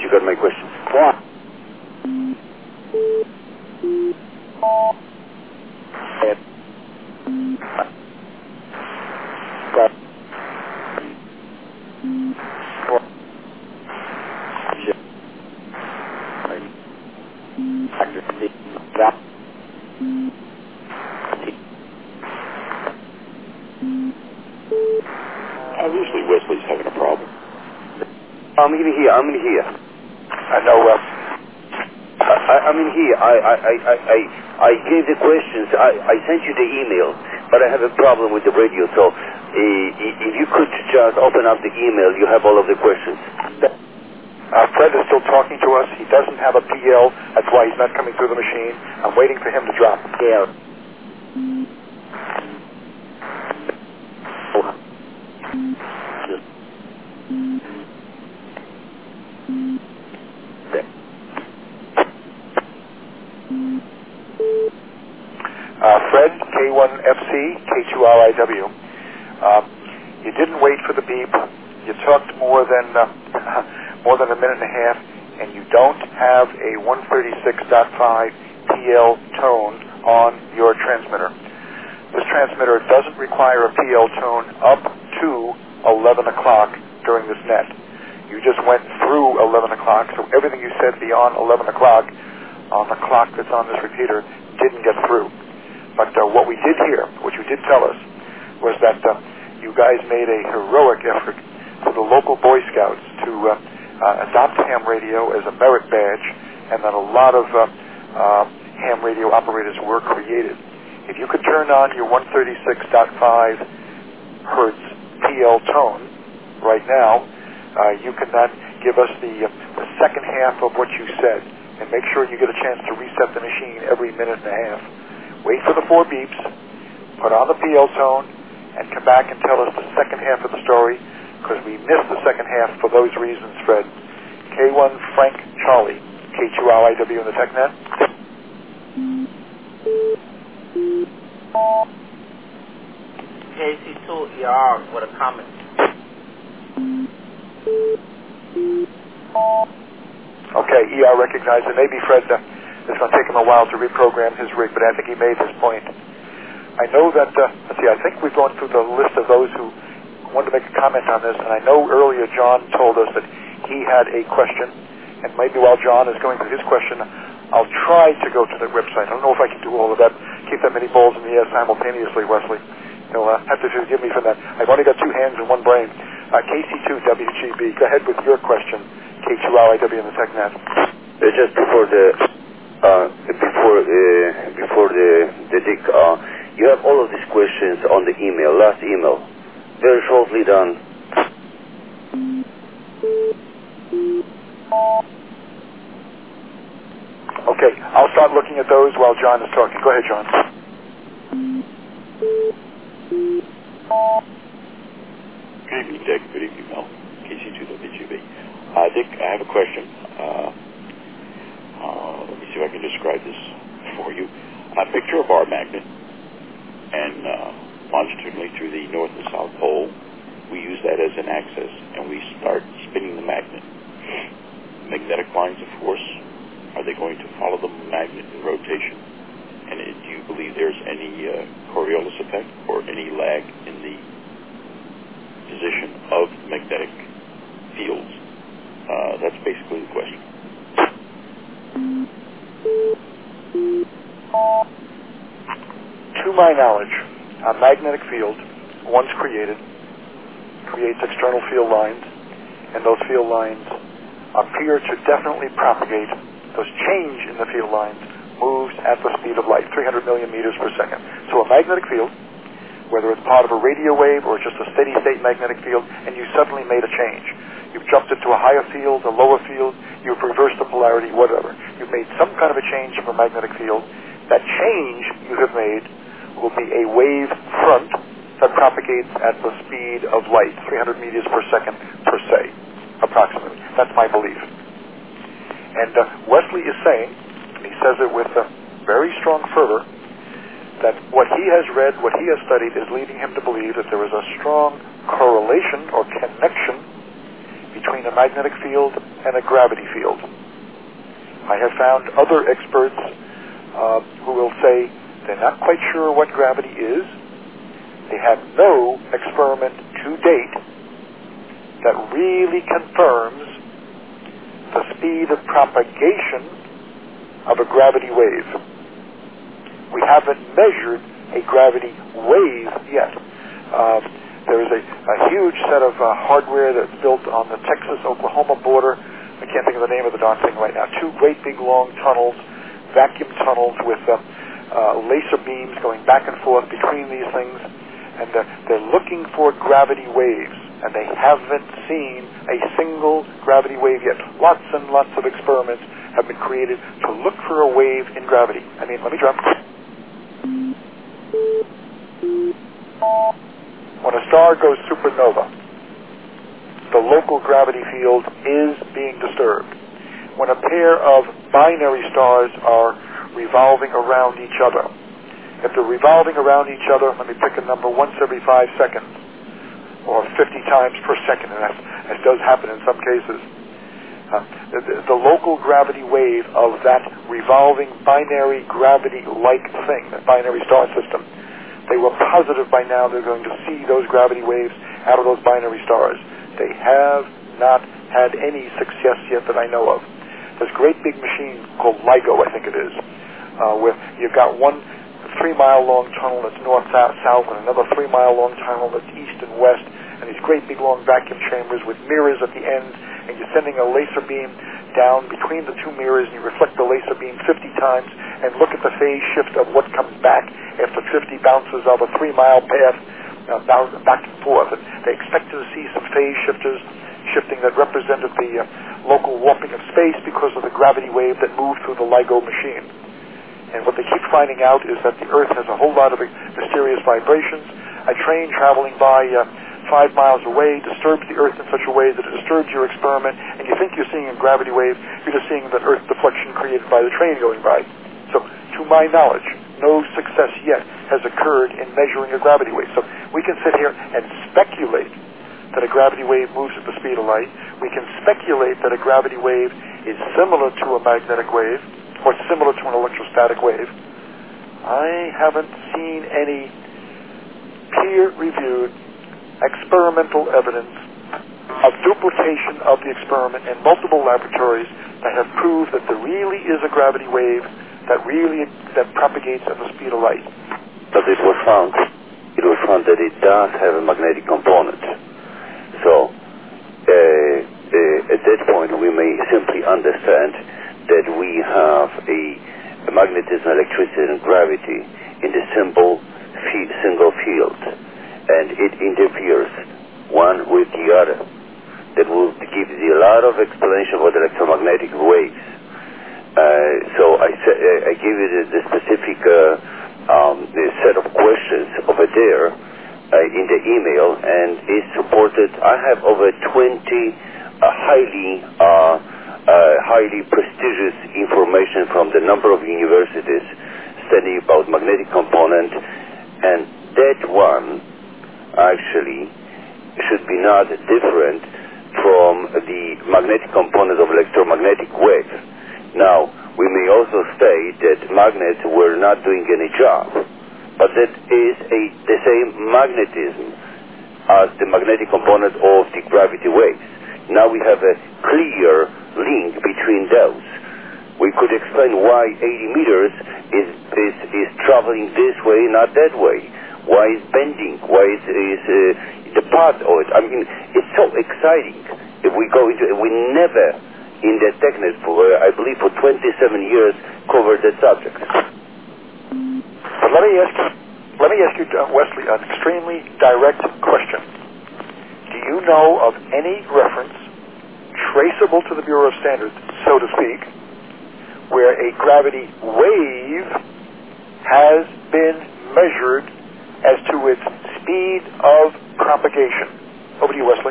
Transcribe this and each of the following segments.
you got my question. Why? Obviously, Wesley's having a problem. I'm in here. I know. I'm in here. I gave the questions. I sent you the email, but I have a problem with the radio. So if you could just open up the email, you have all of the questions. Fred is still talking to us. He doesn't have a PL. That's why he's not coming through the machine. I'm waiting for him to drop. Yeah. Fred, K1FC, K2RIW. You didn't wait for the beep. You talked more than a minute and a half, and you don't have a 136.5 PL tone on your transmitter. This transmitter doesn't require a PL tone up to 11 o'clock during this net. You just went through 11 o'clock, so everything you said beyond 11 o'clock on the clock that's on this repeater didn't get through. But what we did hear, what you did tell us, was that you guys made a heroic effort for the local Boy Scouts to adopt ham radio as a merit badge, and that a lot of ham radio operators were created. If you could turn on your 136.5 hertz PL tone right now, you can then give us the second half of what you said, and make sure you get a chance to reset the machine every minute and a half. Wait for the 4 beeps, put on the PL tone, and come back and tell us the second half of the story, because we missed the second half for those reasons, Fred. K1 Frank Charlie, K2RIW in the TechNet. KC2ER with a comment. Okay, ER recognized it. Maybe Fred, it's going to take him a while to reprogram his rig, but I think he made his point. I know that, let's see, I think we've gone through the list of those who wanted to make a comment on this, and I know earlier John told us that he had a question, and maybe while John is going through his question, I'll try to go to the website. I don't know if I can do all of that, keep that many balls in the air simultaneously, Wesley. You'll have to forgive me for that. I've only got 2 hands and 1 brain. KC2WGB, go ahead with your question, K2RIW in the TechNet. Just before the dick, you have all of these questions on the email, last email. Very shortly done. Okay, I'll start looking at those while John is talking. Go ahead, John. Good evening, Dick. Good evening, Mel. KC2WGB. Dick, I have a question. Let me see if I can describe this for you. Picture a bar magnet, and longitudinally through the North and South Pole, we use that as an axis, and we start spinning the magnet. Magnetic lines of force, are they going to follow the magnet in rotation? And do you believe there's any Coriolis effect or any lag in the position of magnetic fields? That's basically the question. To my knowledge, a magnetic field, once creates external field lines, and those field lines appear to definitely propagate. Those change in the field lines moves at the speed of light, 300 million meters per second. So a magnetic field, whether it's part of a radio wave or just a steady state magnetic field, and you suddenly made a change. You've jumped into a higher field, a lower field, you've reversed the polarity, whatever. You've made some kind of a change from a magnetic field. That change you have made will be a wave front that propagates at the speed of light, 300 meters per second per se, approximately. That's my belief. And Wesley is saying, and he says it with very strong fervor, that what he has read, what he has studied, is leading him to believe that there is a strong correlation or connection between a magnetic field and a gravity field. I have found other experts who will say they're not quite sure what gravity is. They have no experiment to date that really confirms the speed of propagation of a gravity wave. We haven't measured a gravity wave yet. There is a huge set of hardware that's built on the Texas-Oklahoma border. I can't think of the name of the darn thing right now. 2 great big long tunnels, vacuum tunnels with laser beams going back and forth between these things. And they're looking for gravity waves. And they haven't seen a single gravity wave yet. Lots and lots of experiments have been created to look for a wave in gravity. I mean, let me drum. When a star goes supernova, the local gravity field is being disturbed. When a pair of binary stars are revolving around each other, if they're revolving around each other, let me pick a number, once every 5 seconds, or 50 times per second, and that does happen in some cases. The local gravity wave of that revolving binary gravity-like thing, that binary star system, they were positive by now they're going to see those gravity waves out of those binary stars. They have not had any success yet that I know of. This great big machine called LIGO, I think it is, where you've got one 3-mile-long tunnel that's north-south, and another 3-mile-long tunnel that's east and west, and these great big long vacuum chambers with mirrors at the end, and you're sending a laser beam down between the 2 mirrors, and you reflect the laser beam 50 times, and look at the phase shift of what comes back after 50 bounces of a 3-mile path back and forth. And they expected to see some phase shifters shifting that represented the local warping of space because of the gravity wave that moved through the LIGO machine. And what they keep finding out is that the Earth has a whole lot of mysterious vibrations. A train traveling by 5 miles away disturbs the Earth in such a way that it disturbs your experiment, and you think you're seeing a gravity wave, you're just seeing that Earth deflection created by the train going by. So, to my knowledge, no success yet has occurred in measuring a gravity wave. So, we can sit here and speculate that a gravity wave moves at the speed of light. We can speculate that a gravity wave is similar to a magnetic wave, or similar to an electrostatic wave. I haven't seen any peer-reviewed experimental evidence of duplication of the experiment in multiple laboratories that have proved that there really is a gravity wave that propagates at the speed of light. But it was found that it does have a magnetic component. So at that point we may simply understand that we have a magnetism, electricity, and gravity in the single field, and it interferes one with the other. That will give you a lot of explanation about electromagnetic waves. So I give you the specific the set of questions over there in the email, and it's supported. I have over 20 highly prestigious information from the number of universities studying about magnetic component, and that one actually should be not different from the magnetic component of electromagnetic waves. Now, we may also state that magnets were not doing any job, but that is the same magnetism as the magnetic component of the gravity waves. Now we have a clear link between those. We could explain why 80 meters is traveling this way, not that way. Why is bending? Why is the path of it? I mean, it's so exciting. If we go into it, we never, in the technique, I believe for 27 years, covered the subject. But let me ask you, Wesley, an extremely direct question. Do you know of any reference traceable to the Bureau of Standards, so to speak, where a gravity wave has been measured as to its speed of propagation? Over to you, Wesley.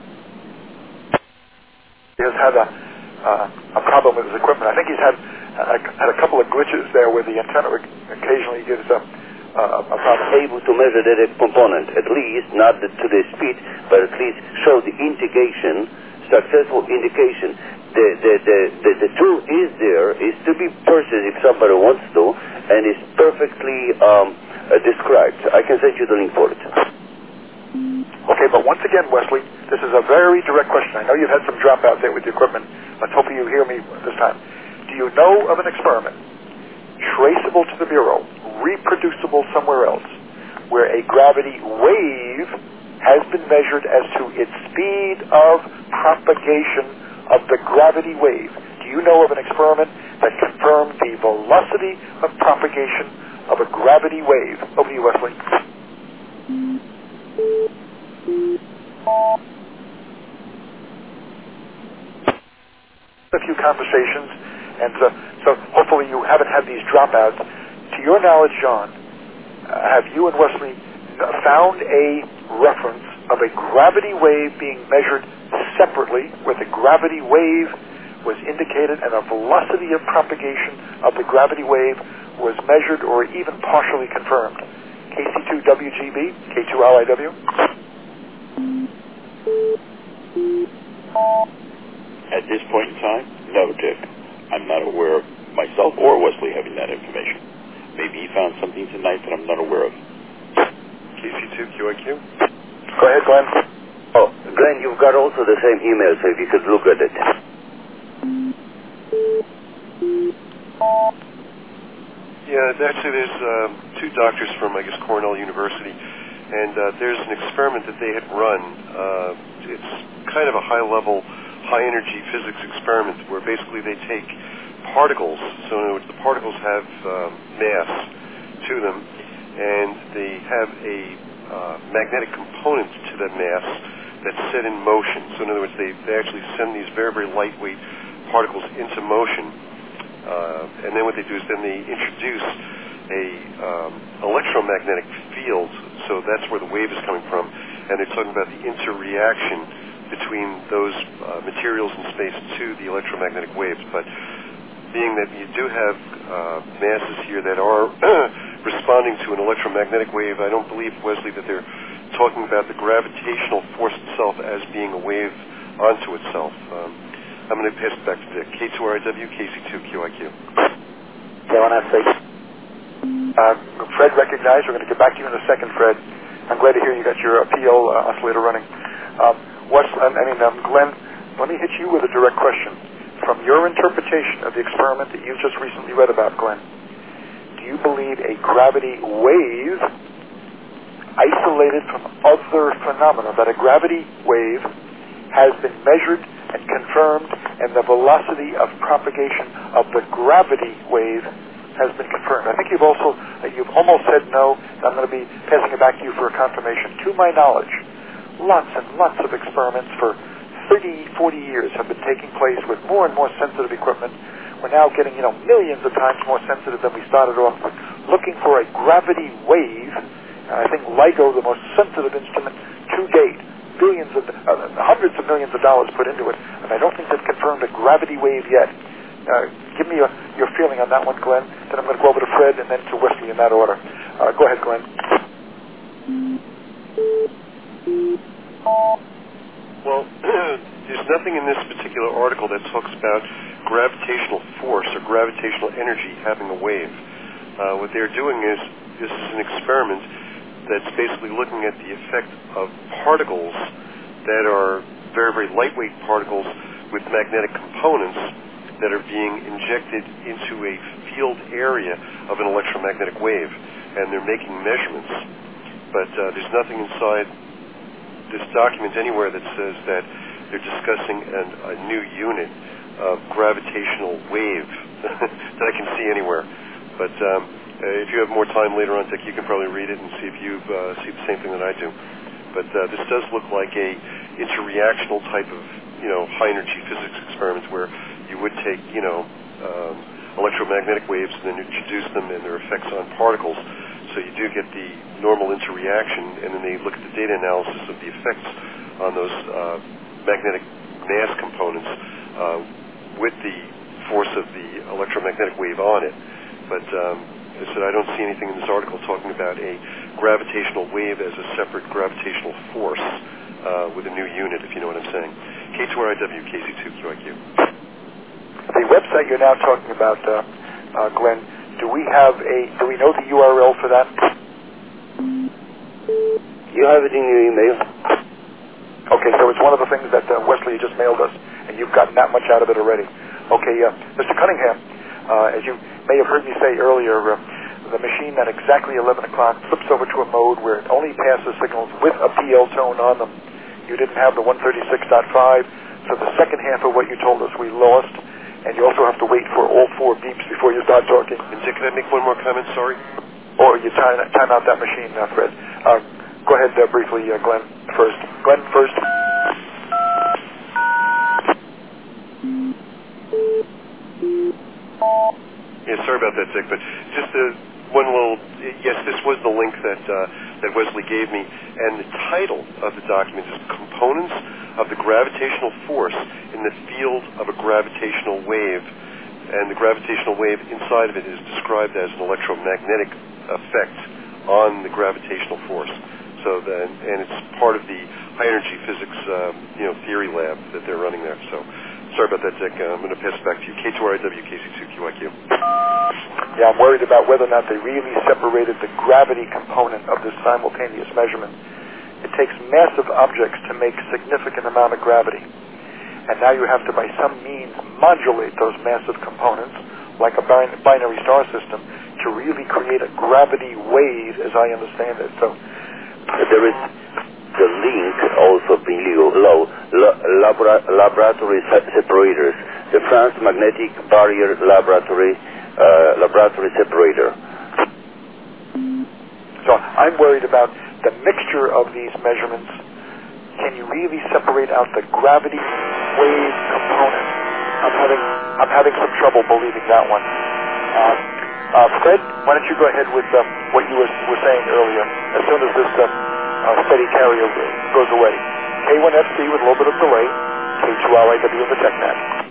He has had a problem with his equipment. I think he's had I had a couple of glitches there where the antenna occasionally gives a problem. Able to measure that component, at least not to the speed, but at least show the indication, successful indication. The tool is there, is to be purchased if somebody wants to, and is perfectly described. I can send you the link for it. Okay, but once again, Wesley, this is a very direct question. I know you've had some dropouts there with the equipment. Let's hope you hear me this time. Do you know of an experiment traceable to the Bureau, reproducible somewhere else, where a gravity wave has been measured as to its speed of propagation of the gravity wave? Do you know of an experiment that confirmed the velocity of propagation of a gravity wave? Over to you, Wesley. A few conversations, and so hopefully you haven't had these dropouts. To your knowledge, John, have you and Wesley found a reference of a gravity wave being measured separately, where the gravity wave was indicated and a velocity of propagation of the gravity wave was measured or even partially confirmed? KC2WGB, K2LIW. At this point in time, no, Dick. I'm not aware of myself or Wesley having that information. Maybe he found something tonight that I'm not aware of. KC2QIQ. Go ahead, Glenn. Oh, Glenn, you've got also the same email, so if you could look at it. Yeah, actually there's two doctors from, I guess, Cornell University, and there's an experiment that they had run. It's kind of a high-level, high-energy physics experiment where basically they take particles, so in other words, the particles have mass to them, and they have a magnetic component to that mass that's set in motion. So in other words, they actually send these very, very lightweight particles into motion, and then what they do is then they introduce a electromagnetic field, so that's where the wave is coming from, and they're talking about the interreaction between those materials in space to the electromagnetic waves. But being that you do have masses here that are responding to an electromagnetic wave, I don't believe, Wesley, that they're talking about the gravitational force itself as being a wave onto itself. I'm going to pass it back to Dick. K2RIW, KC2QIQ. Fred recognized. We're going to get back to you in a second, Fred. I'm glad to hear you got your appeal oscillator running. Glenn, let me hit you with a direct question. From your interpretation of the experiment that you've just recently read about, Glenn, do you believe a gravity wave isolated from other phenomena, that a gravity wave has been measured and confirmed, and the velocity of propagation of the gravity wave has been confirmed? I think you've almost said no. I'm going to be passing it back to you for a confirmation. To my knowledge, lots and lots of experiments for 30, 40 years have been taking place with more and more sensitive equipment. We're now getting, millions of times more sensitive than we started off with, looking for a gravity wave. And I think LIGO, the most sensitive instrument to date, hundreds of millions of dollars put into it, and I don't think they've confirmed a gravity wave yet. Give me your feeling on that one, Glenn. Then I'm going to go over to Fred and then to Wesley in that order. Go ahead, Glenn. Well, there's nothing in this particular article that talks about gravitational force or gravitational energy having a wave. What they're doing is, this is an experiment that's basically looking at the effect of particles that are very, very lightweight particles with magnetic components that are being injected into a field area of an electromagnetic wave, and they're making measurements. But there's nothing inside this document anywhere that says that they're discussing a new unit of gravitational wave that I can see anywhere. But if you have more time later on, Dick, you can probably read it and see if you see the same thing that I do. But this does look like a interreactional type of, high energy physics experiment where you would take, electromagnetic waves and then introduce them and their effects on particles. So you do get the normal interreaction, and then they look at the data analysis of the effects on those magnetic mass components with the force of the electromagnetic wave on it. But I said I don't see anything in this article talking about a gravitational wave as a separate gravitational force with a new unit, if you know what I'm saying. K2RIW, KC2QIQ. The website you're now talking about, Glenn, do we know the URL for that? You have it in your email. Okay, so it's one of the things that Wesley just mailed us, and you've gotten that much out of it already. Okay, Mr. Cunningham, as you may have heard me say earlier, the machine at exactly 11 o'clock flips over to a mode where it only passes signals with a PL tone on them. You didn't have the 136.5, so the second half of what you told us we lost, and you also have to wait for all 4 beeps before you start talking. And Dick, can I make one more comment? Sorry. Or you time out that machine, Fred. Go ahead briefly, Glenn first. Glenn first. Yeah, sorry about that, Dick, but just one little, yes, this was the link that Wesley gave me, and the title of the document is Components of the Gravitational Force in the Field of a Gravitational Wave, and the gravitational wave inside of it is described as an electromagnetic effect on the gravitational force. So and it's part of the high energy physics theory lab that they're running there. So sorry about that, Dick. I'm going to pass it back to you. K2RIW, KC2QIQ. Yeah, I'm worried about whether or not they really separated the gravity component of this simultaneous measurement. It takes massive objects to make significant amount of gravity. And now you have to, by some means, modulate those massive components, like a binary star system, to really create a gravity wave, as I understand it. So there is the link also below laboratory separators, the France Magnetic Barrier Laboratory separator. So I'm worried about the mixture of these measurements. Can you really separate out the gravity wave component? I'm having some trouble believing that one. Fred, why don't you go ahead with what you were saying earlier? As soon as this steady carrier goes away, K1FC with a little bit of delay, K2RIW in the TechNet.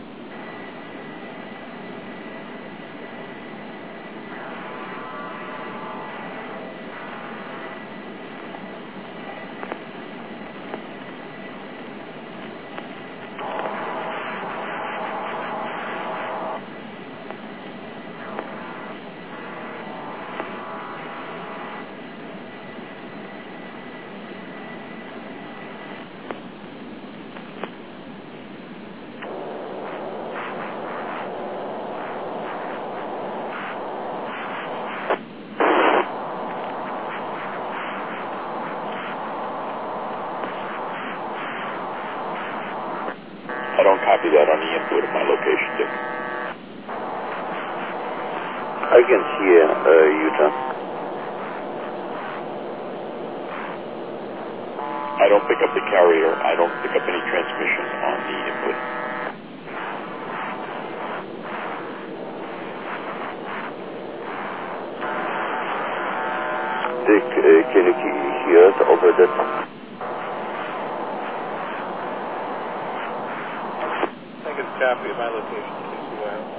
I don't copy that on the input of my location, Dick. I can hear Utah. I don't pick up the carrier. I don't pick up any transmission on the input. Dick, can you hear us over that? I think it's copy of my location, KCYO.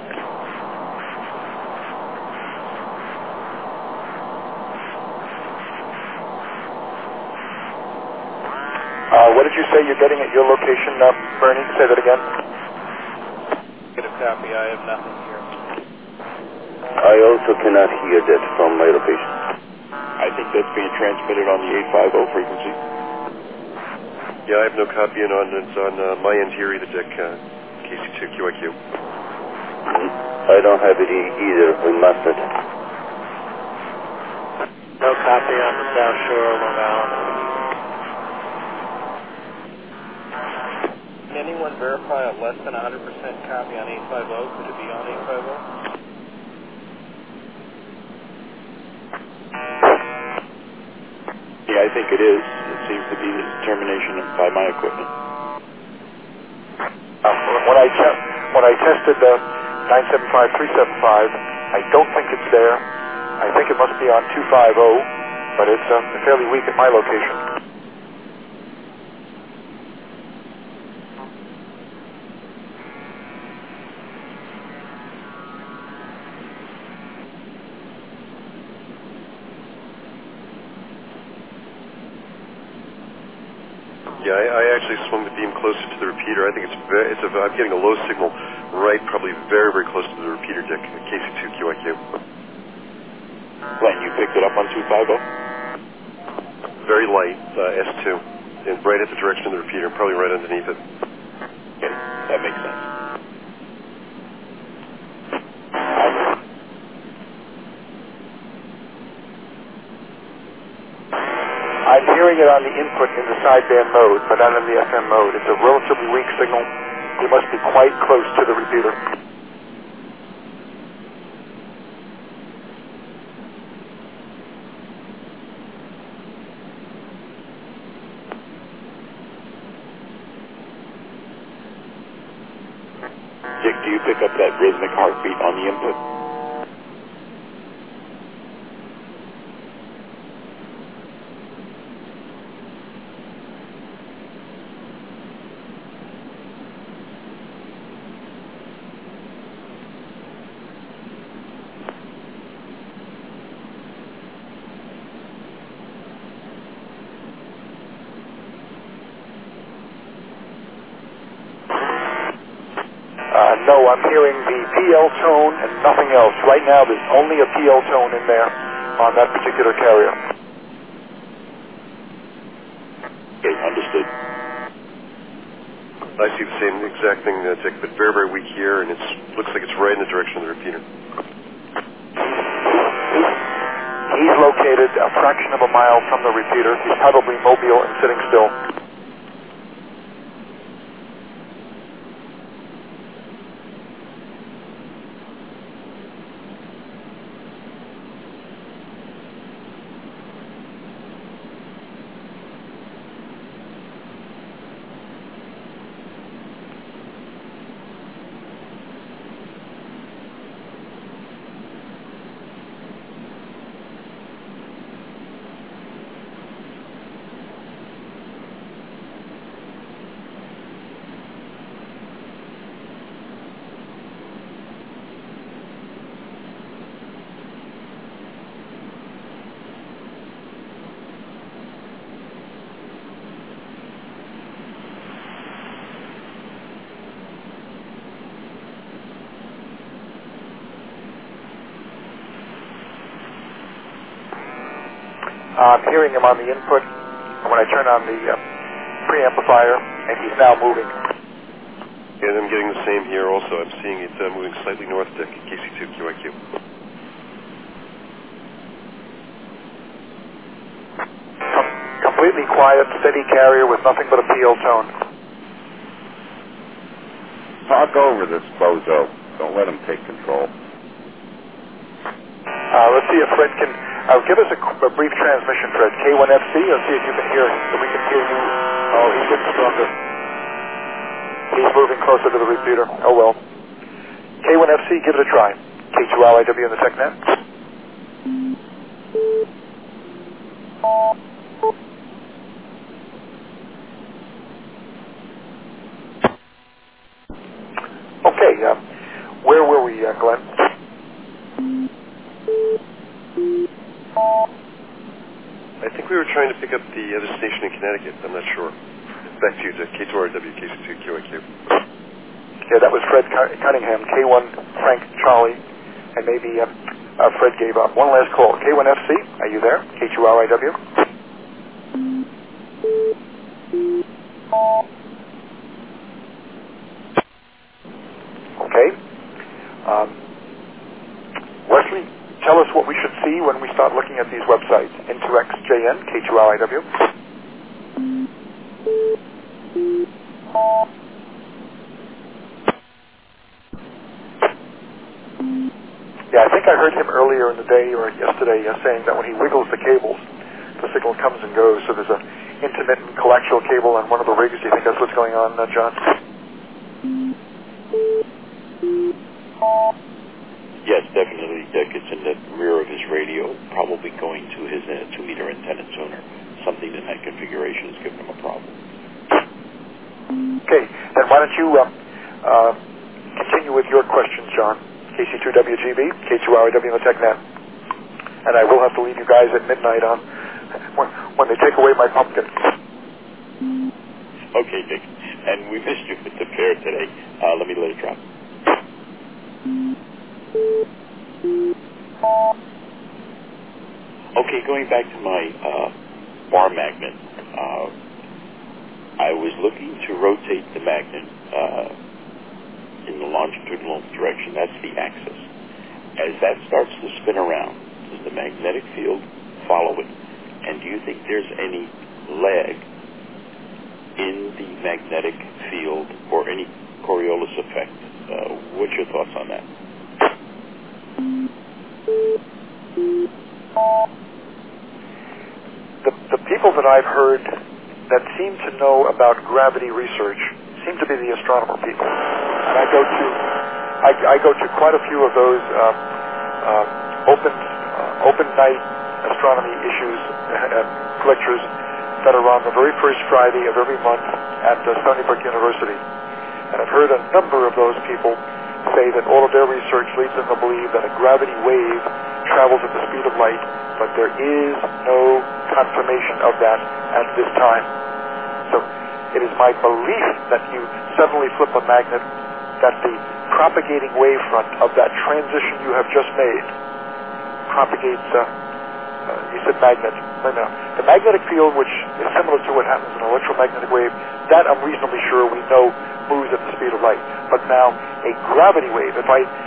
What did you say you're getting at your location, Bernie? Say that again. Get a copy. I have nothing here. I also cannot hear that from my location. I think that's being transmitted on the 850 frequency. Yeah, I have no copy on my end here either, Dick. KC2QIQ. I don't have it either in Mustard. No copy on the South Shore of Long Island. Can anyone verify a less than 100% copy on 850? Could it be on 850? Yeah, I think it is. It seems to be the determination by my equipment. When I tested 975-375, I don't think it's there. I think it must be on 250, but it's fairly weak at my location. Yeah, I actually swung the beam closer to the repeater. I think I'm getting a low signal right, probably very, very close to the repeater deck, KC2QIQ. Glenn, you picked it up on 250? Very light, S2, and right at the direction of the repeater, probably right underneath it. Okay, that makes sense. I'm hearing it on the input in the sideband mode, but not in the FM mode. It's a relatively weak signal. You must be quite close to the repeater. Dick, do you pick up that rhythmic heartbeat on the input? No, I'm hearing the PL tone and nothing else. Right now, there's only a PL tone in there on that particular carrier. Okay, understood. I see the same exact thing, Dick, but very, very weak here, and it looks like it's right in the direction of the repeater. He's located a fraction of a mile from the repeater. He's probably mobile and sitting still. I'm hearing him on the input when I turn on the preamplifier, and he's now moving. And I'm getting the same here also. I'm seeing it moving slightly north, Dick, KC2QIQ. Completely quiet, steady carrier with nothing but a PL tone. Talk over this bozo. Don't let him take control. Let's see if Fred can give us a brief transmission, Fred. K1FC, let's see if you can hear, if we can hear you. Oh, he's getting stronger. He's moving closer to the repeater. Oh, well. K1FC, give it a try. K2LIW in the TechNet. Okay, where were we, Glenn? I think we were trying to pick up the other station in Connecticut. I'm not sure. Back to you, Dick. K2RW, KC2QIQ. Yeah, that was Fred Cunningham, K1 Frank Charlie, and maybe Fred gave up. One last call. K1FC, are you there? K2RIW. Okay. Wesley, tell us what we should see when we start looking at these websites. N2XJN, K2RIW. Yeah, I think I heard him earlier in the day or yesterday saying that when he wiggles the cables, the signal comes and goes. So there's a intermittent coaxial cable on one of the rigs. Do you think that's what's going on, John? Yes, definitely, Dick. It's in the rear of his radio, probably going to his 2-meter antenna tuner. Something in that configuration is giving him a problem. Okay, then why don't you continue with your questions, John. KC2WGB, K2RIW in the TechNet. And I will have to leave you guys at midnight on when they take away my pumpkin. Okay, Dick. And we missed you at the fair today. Let me let it drop. Okay, going back to my bar magnet. I was looking to rotate the magnet in the longitudinal direction. That's the axis. As that starts to spin around, does the magnetic field follow it? And do you think there's any lag in the magnetic field or any Coriolis effect? What's your thoughts on that? The people that I've heard that seem to know about gravity research seem to be the astronomer people. And I go to quite a few of those open night astronomy issues lectures that are on the very first Friday of every month at Stony Brook University. And I've heard a number of those people say that all of their research leads them to believe that a gravity wave travels at the speed of light, but there is no confirmation of that at this time. So it is my belief that you suddenly flip a magnet, that the propagating wavefront of that transition you have just made propagates, you said magnet. No. The magnetic field, which is similar to what happens in an electromagnetic wave, that I'm reasonably sure we know moves at the speed of light. But now, a gravity wave,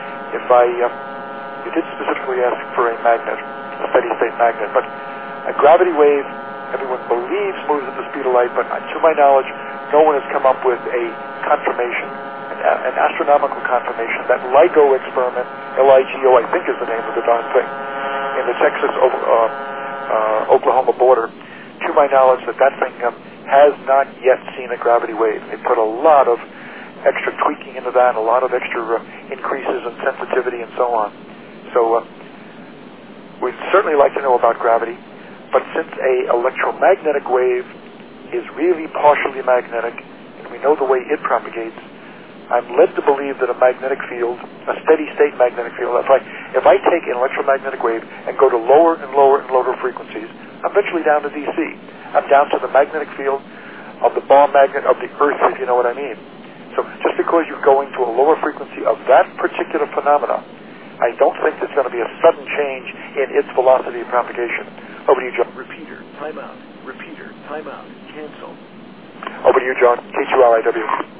you did specifically ask for a magnet, a steady-state magnet, but a gravity wave, everyone believes moves at the speed of light, but to my knowledge, no one has come up with a confirmation, an astronomical confirmation. That LIGO experiment, LIGO, I think is the name of the darn thing, in the Texas-Oklahoma border, to my knowledge, that thing has not yet seen a gravity wave. They put a lot of extra tweaking into that, a lot of extra increases in sensitivity and so on. So we'd certainly like to know about gravity, but since a electromagnetic wave is really partially magnetic, and we know the way it propagates, I'm led to believe that a magnetic field, a steady-state magnetic field, if I take an electromagnetic wave and go to lower and lower and lower frequencies, I'm eventually down to DC. I'm down to the magnetic field of the bar magnet of the Earth, if you know what I mean. So just because you're going to a lower frequency of that particular phenomena, I don't think there's going to be a sudden change in its velocity of propagation. Over to you, John. Repeater, timeout. Repeater, timeout. Cancel. Over to you, John. K2RIW.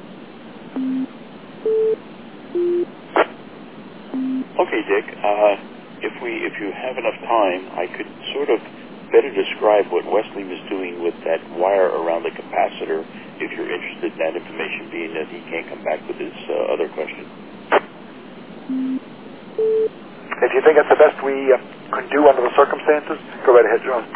Okay, Dick. If you have enough time, I could sort of better describe what Wesley was doing with that wire around the capacitor, if you're interested in that information, being that he can't come back with his other question. If you think that's the best we can do under the circumstances, go right ahead, John.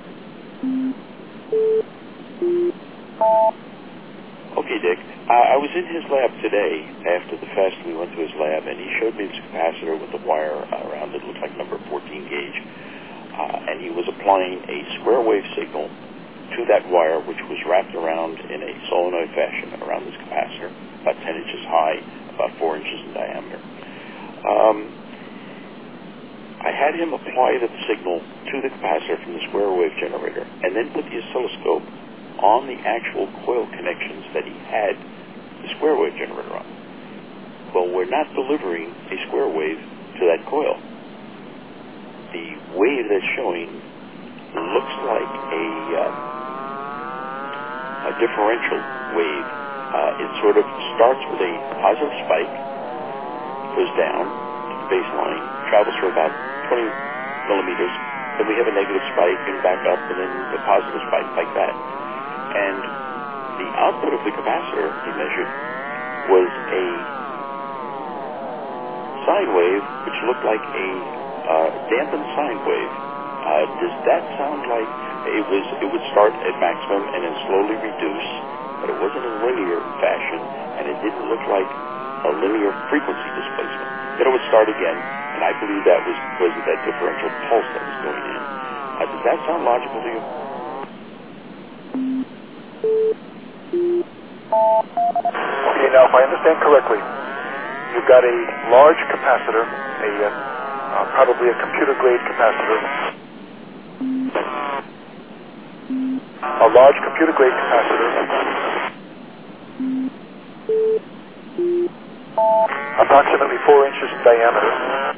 Okay, Dick. I was in his lab today. After the fest, we went to his lab, and he showed me this capacitor with a wire around it. It looked like number 14 gauge. And he was applying a square wave signal to that wire, which was wrapped around in a solenoid fashion around this capacitor, about 10 inches high, about 4 inches in diameter. I had him apply the signal to the capacitor from the square wave generator, and then put the oscilloscope on the actual coil connections that he had the square wave generator on. Well, we're not delivering a square wave to that coil. The wave that's showing looks like a differential wave. It sort of starts with a positive spike, goes down to the baseline, travels for about 20 millimeters, then we have a negative spike and back up, and then a positive spike like that. And the output of the capacitor he measured was a sine wave, which looked like a dampened sine wave. Does that sound like it would start at maximum and then slowly reduce, but it wasn't in a linear fashion, and it didn't look like a linear frequency displacement. Then it would start again, and I believe that was because of that differential pulse that was going in. Does that sound logical to you? Okay, now if I understand correctly, you've got a large capacitor, probably a computer-grade capacitor. A large computer-grade capacitor approximately 4 inches in diameter,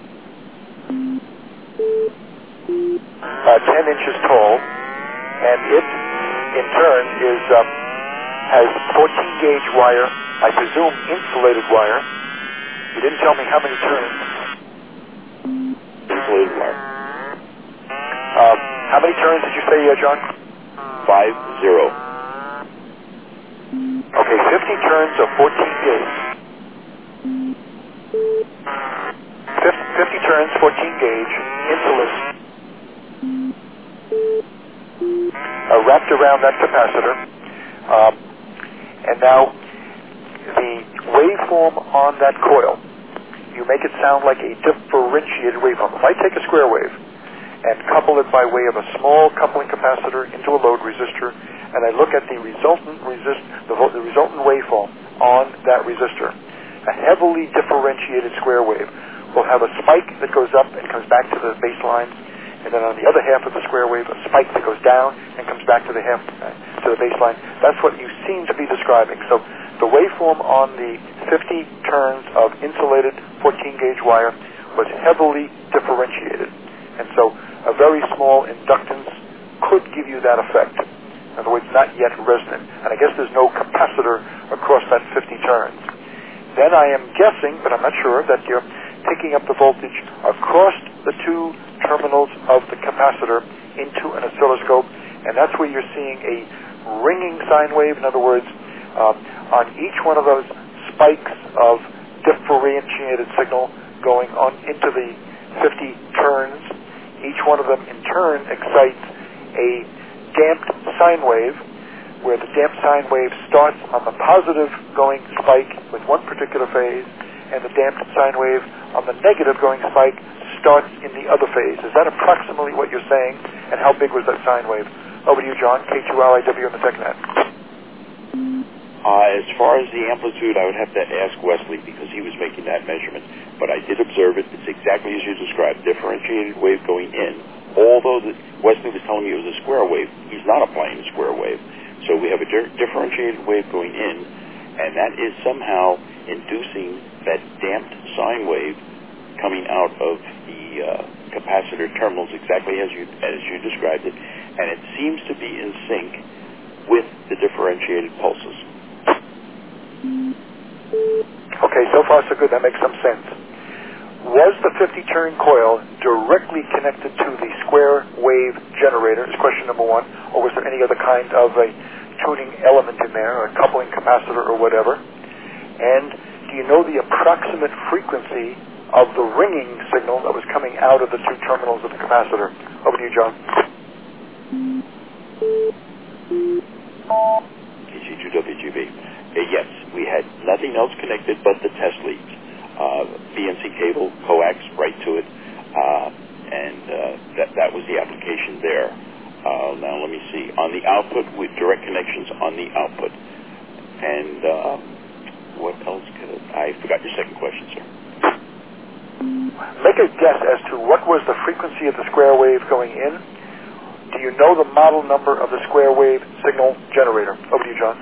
10 inches tall, and it, in turn, has 14-gauge wire, I presume insulated wire. You didn't tell me how many turns. Insulated wire. How many turns did you say, John? 50. Okay, 50 turns of 14 gauge. 50 turns, 14 gauge, insulated. Wrapped around that capacitor. And now, the waveform on that coil, you make it sound like a differentiated waveform. If I take a square wave and couple it by way of a small coupling capacitor into a load resistor, and I look at the resultant waveform on that resistor, a heavily differentiated square wave will have a spike that goes up and comes back to the baseline, and then on the other half of the square wave, a spike that goes down and comes back to the baseline. That's what you seem to be describing. So the waveform on the 50 turns of insulated 14-gauge wire was heavily differentiated. And so a very small inductance could give you that effect. In other words, not yet resonant. And I guess there's no capacitor across that 50 turns. Then I am guessing, but I'm not sure, that you're picking up the voltage across the two terminals of the capacitor into an oscilloscope, and that's where you're seeing a ringing sine wave. In other words, on each one of those spikes of differentiated signal going on into the 50 turns, each one of them in turn excites a damped sine wave, where the damped sine wave starts on the positive going spike with one particular phase, and the damped sine wave on the negative going spike starts in the other phase. Is that approximately what you're saying? And how big was that sine wave? Over to you, John. K2LIW on the TechNet. As far as the amplitude, I would have to ask Wesley because he was making that measurement. But I did observe it. It's exactly as you described. Differentiated wave going in. Although Wesley was telling me it was a square wave, he's not applying a square wave. So we have a differentiated wave going in, and that is somehow inducing that damped sine wave coming out of the capacitor terminals exactly as you described it, and it seems to be in sync with the differentiated pulses. Okay, so far so good. That makes some sense. Was the 50-turn coil directly connected to the square wave generator, is question number one, or was there any other kind of a tuning element in there, or a coupling capacitor or whatever? And do you know the approximate frequency of the ringing signal that was coming out of the two terminals of the capacitor? Over to you, John. KC2WGB. Yes, we had nothing else connected but the test leads. BNC cable, coax, right to it, and that was the application there. Now let me see. On the output, with direct connections on the output. And what else I forgot your second question, sir. Make a guess as to what was the frequency of the square wave going in. Do you know the model number of the square wave signal generator? Over to you, John.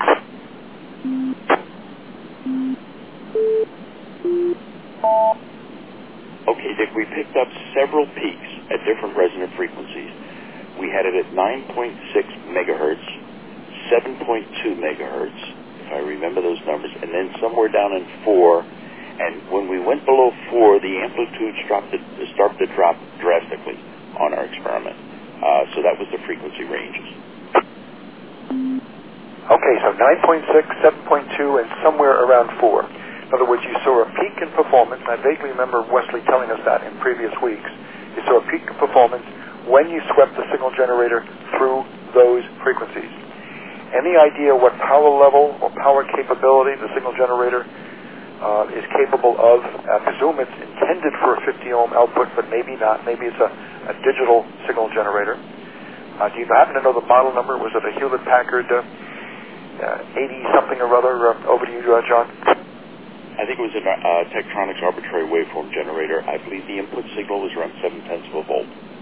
Okay, Dick, we picked up several peaks at different resonant frequencies. We had it at 9.6 megahertz, 7.2 megahertz, if I remember those numbers, and then somewhere down in 4. And when we went below 4, the amplitude started to drop drastically on our experiment. So that was the frequency ranges. Okay, so 9.6, 7.2, and somewhere around 4. In other words, you saw a peak in performance, and I vaguely remember Wesley telling us that in previous weeks. You saw a peak in performance when you swept the signal generator through those frequencies. Any idea what power level or power capability the signal generator is capable of? I presume it's intended for a 50-ohm output, but maybe not. Maybe it's a digital signal generator. Do you happen to know the model number? Was it a Hewlett-Packard 80-something or other? Over to you, John. I think it was a Tektronix arbitrary waveform generator. I believe the input signal was around 0.7 volt.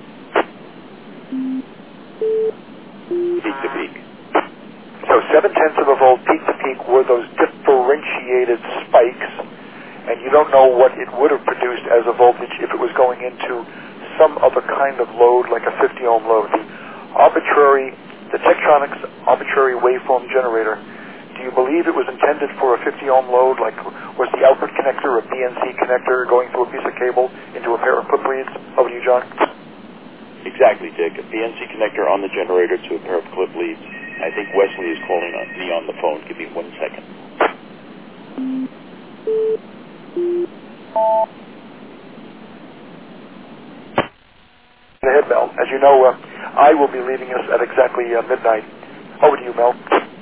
Peak to peak. So 0.7 volt peak to peak were those differentiated spikes, and don't know what it would have produced as a voltage if it was going into some other kind of load, like a 50 ohm load. The Tektronix arbitrary waveform generator, do you believe it was intended for a 50 ohm load, like was the output connector a BNC connector going through a piece of cable into a pair of clip leads? Over to you, John. Exactly, Dick. A BNC connector on the generator to a pair of clip leads. I think Wesley is calling me on the phone. Give me 1 second. Go ahead, Mel. As you know, I will be leaving us at exactly midnight. Over to you, Mel.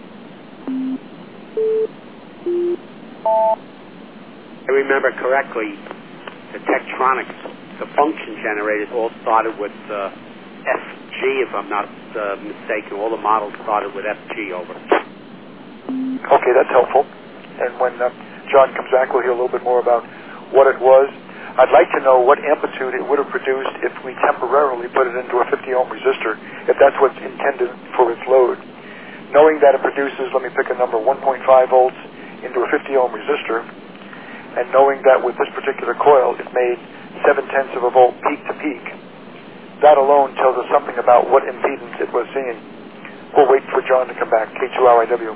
I remember correctly, the Tektronix, the function generators all started with FG, if I'm not mistaken. All the models started with FG over. Okay, that's helpful. And when John comes back, we'll hear a little bit more about what it was. I'd like to know what amplitude it would have produced if we temporarily put it into a 50 ohm resistor, if that's what's intended for its load. Knowing that it produces, let me pick a number, 1.5 volts into a 50 ohm resistor, and knowing that with this particular coil it made 0.7 of a volt peak to peak, that alone tells us something about what impedance it was seeing. We'll wait for John to come back. K2RIW.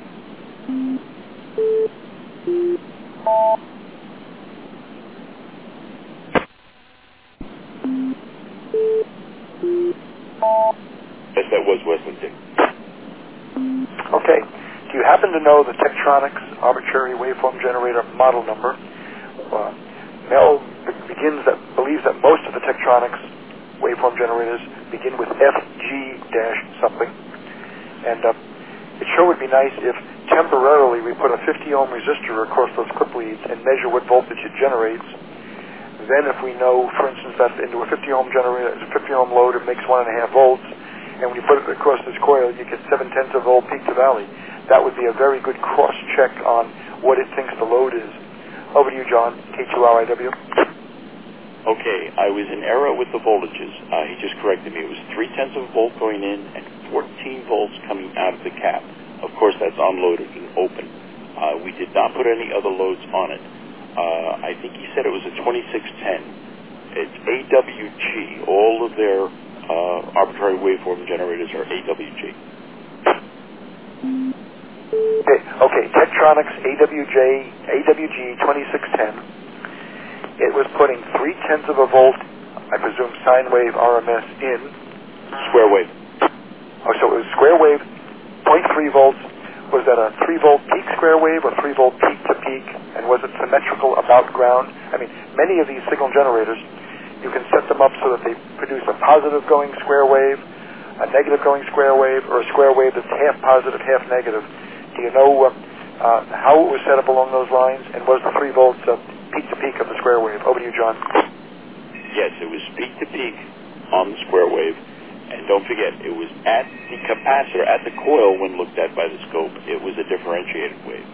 Yes, that was Wesley, Dick. Okay. Do you happen to know the Tektronix arbitrary waveform generator model number? Mel believes that most of the Tektronix waveform generators begin with FG-something. And it sure would be nice if temporarily we put a 50 ohm resistor across those clip leads and measure what voltage it generates. Then if we know, for instance, that into a 50 ohm generator, a 50 ohm load, it makes 1.5 volts, and when you put it across this coil, you get 0.7 of a volt peak to valley. That would be a very good cross-check on what it thinks the load is. Over to you, John, K2RIW. Okay, I was in error with the voltages. He just corrected me. It was 0.3 of a volt going in and 14 volts coming out of the cap. Of course, that's unloaded and open. We did not put any other loads on it. I think he said it was a 2610. It's AWG. All of their arbitrary waveform generators are AWG. Okay, Tektronix AWG 2610. It was putting 0.3 of a volt, I presume sine wave RMS in. Square wave. Oh, so it was square wave, 0.3 volts. Was that a 3 volt peak square wave or 3 volt peak to peak? And was it symmetrical about ground? I mean, many of these signal generators, you can set them up so that they produce a positive going square wave, a negative going square wave, or a square wave that's half positive, half negative. Do you know how it was set up along those lines? And was the 3 volts peak to peak of the square wave? Over to you, John. Yes, it was peak to peak on the square wave. And don't forget, it was at the capacitor, at the coil when looked at by the scope. It was a differentiated wave.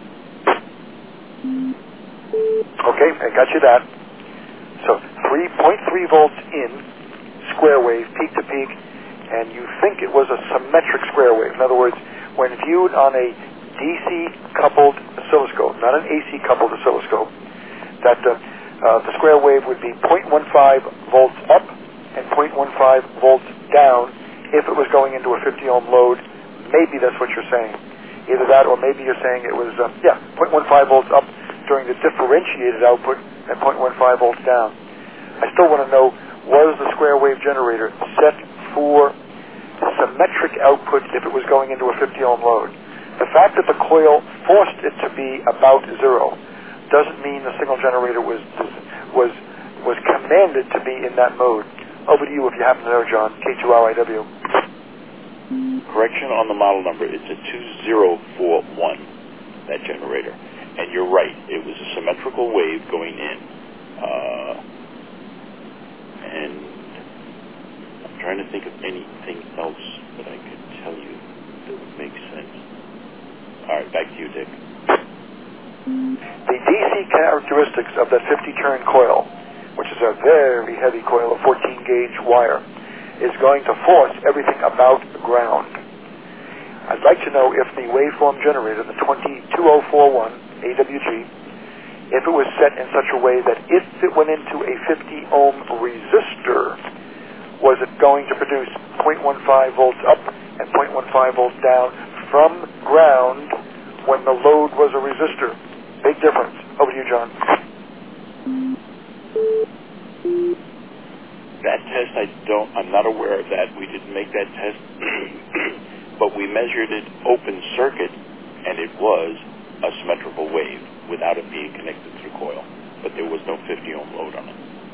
Okay, I got you that. So 3.3 volts in, square wave, peak to peak, and you think it was a symmetric square wave. In other words, when viewed on a DC-coupled oscilloscope, not an AC-coupled oscilloscope, that the square wave would be 0.15 volts up and 0.15 volts down if it was going into a 50 ohm load. Maybe that's what you're saying. Either that or maybe you're saying it was, 0.15 volts up during the differentiated output and 0.15 volts down. I still want to know, was the square wave generator set for symmetric output if it was going into a 50 ohm load? The fact that the coil forced it to be about zero doesn't mean the signal generator was commanded to be in that mode. Over to you if you happen to know, John. K2RIW. Correction on the model number. It's a 2041, that generator. And you're right. It was a symmetrical wave going in. And I'm trying to think of anything else that I could tell you that would make sense. All right, back to you, Dick. The DC characteristics of that 50-turn coil, which is a very heavy coil of 14-gauge wire, is going to force everything about the ground. I'd like to know if the waveform generator, the 22041 AWG, if it was set in such a way that if it went into a 50 ohm resistor, was it going to produce 0.15 volts up and 0.15 volts down from ground when the load was a resistor? Big difference. Over to you, John. That test, I'm not aware of that. We didn't make that test, but we measured it open circuit, and it was a symmetrical wave without it being connected to the coil. But there was no 50 ohm load on it.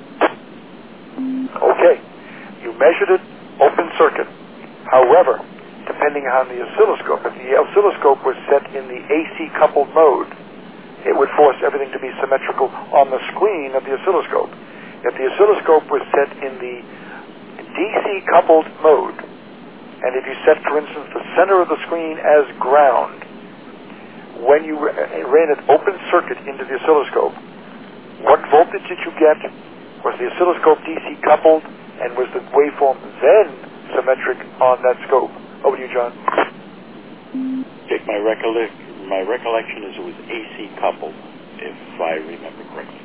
Okay. You measured it open circuit. However, depending on the oscilloscope, if the oscilloscope was set in the AC coupled mode, it would force everything to be symmetrical on the screen of the oscilloscope. If the oscilloscope was set in the DC coupled mode, and if you set, for instance, the center of the screen as ground, when you ran it open circuit into the oscilloscope, what voltage did you get? Was the oscilloscope DC coupled, and was the waveform then symmetric on that scope? Over to you, John. Dick, my recollection is it was AC coupled, if I remember correctly.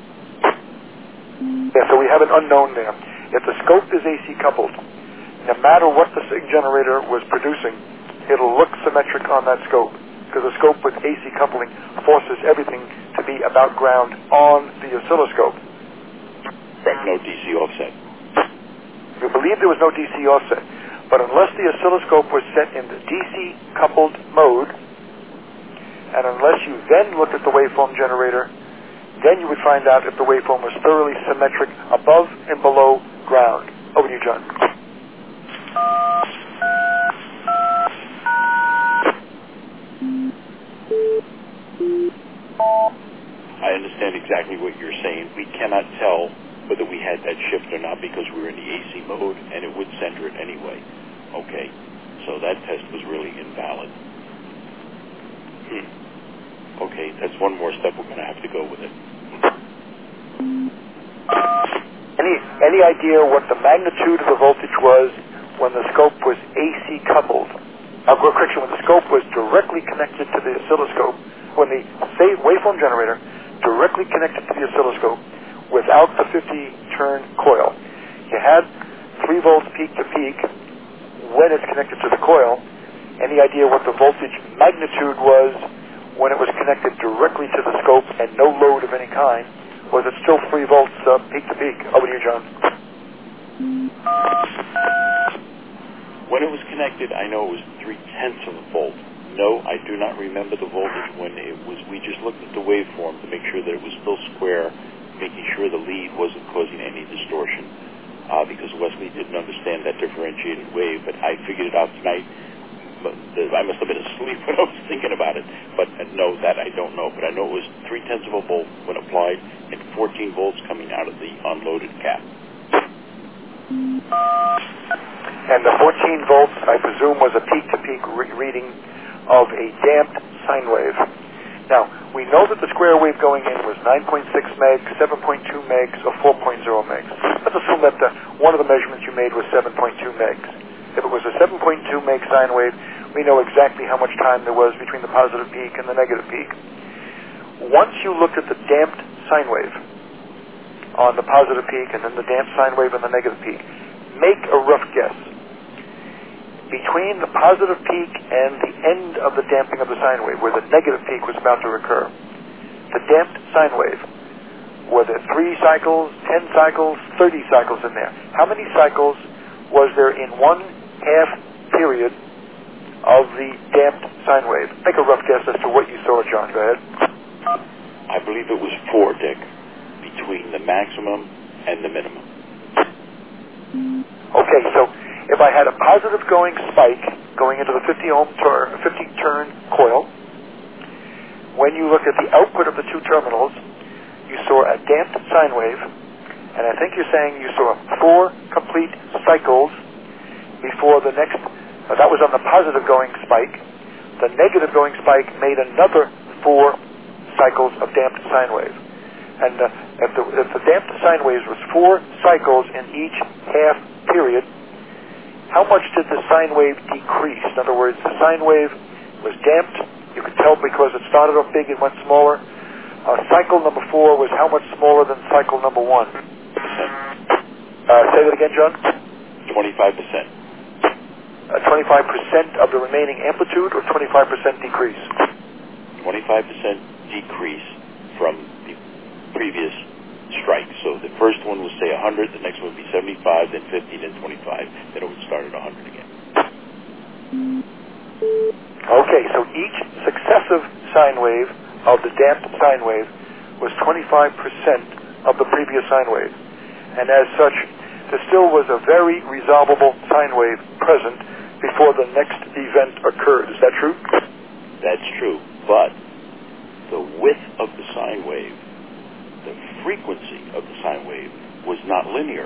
Yeah, so we have an unknown there. If the scope is AC coupled, no matter what the sig generator was producing, it'll look symmetric on that scope, because the scope with AC coupling forces everything to be about ground on the oscilloscope. Right, no DC offset. You believe there was no DC offset, but unless the oscilloscope was set in the DC coupled mode, and unless you then looked at the waveform generator, then you would find out if the waveform was thoroughly symmetric above and below ground. Over to you, John. I understand exactly what you're saying. We cannot tell whether we had that shift or not because we were in the AC mode, and it would center it anyway. Okay, so that test was really invalid. Okay, that's one more step we're going to have to go with it. Any idea what the magnitude of the voltage was when the scope was AC coupled? Correction, when the scope was directly connected to the oscilloscope, when the waveform generator directly connected to the oscilloscope without the 50-turn coil. You had 3 volts peak to peak when it's connected to the coil. Any idea what the voltage magnitude was when it was connected directly to the scope and no load of any kind? Was it still 3 volts peak to peak? Over to you, John. When it was connected, I know it was 0.3 of a volt. No, I do not remember the voltage when it was. We just looked at the waveform to make sure that it was still square, making sure the lead wasn't causing any distortion, because Wesley didn't understand that differentiated wave, but I figured it out tonight. I must have been asleep when I was thinking about it, but no, that I don't know. But I know it was 0.3 of a volt when applied, and 14 volts coming out of the unloaded cap. And the 14 volts, I presume, was a peak-to-peak reading of a damped sine wave. Now, we know that the square wave going in was 9.6 megs, 7.2 megs, or 4.0 megs. Let's assume that one of the measurements you made was 7.2 megs. If it was a 7.2 meg sine wave, we know exactly how much time there was between the positive peak and the negative peak. Once you looked at the damped sine wave on the positive peak and then the damped sine wave on the negative peak, make a rough guess. Between the positive peak and the end of the damping of the sine wave, where the negative peak was about to recur, the damped sine wave, were there 3 cycles, 10 cycles, 30 cycles in there? How many cycles was there in 1/2 period of the damped sine wave? Make a rough guess as to what you saw, John. Go ahead. I believe it was 4, Dick, between the maximum and the minimum. Okay, so if I had a positive going spike going into the 50-turn coil, when you look at the output of the 2 terminals, you saw a damped sine wave, and I think you're saying you saw 4 complete cycles before the next. That was on the positive going spike. The negative going spike made another 4 cycles of damped sine wave. And if the damped sine waves was 4 cycles in each half period, how much did the sine wave decrease? In other words, the sine wave was damped. You could tell because it started off big and went smaller. Cycle number 4 was how much smaller than cycle number 1? Say that again, John? 25%. 25% of the remaining amplitude or 25% decrease? 25% decrease from the previous strike. So the first one was, say, 100, the next one would be 75, then 50, then 25. Then it would start at 100 again. Okay, so each successive sine wave of the damped sine wave was 25% of the previous sine wave. And as such, there still was a very resolvable sine wave present before the next event occurred. Is that true? That's true, but the width of the sine wave, the frequency of the sine wave, was not linear.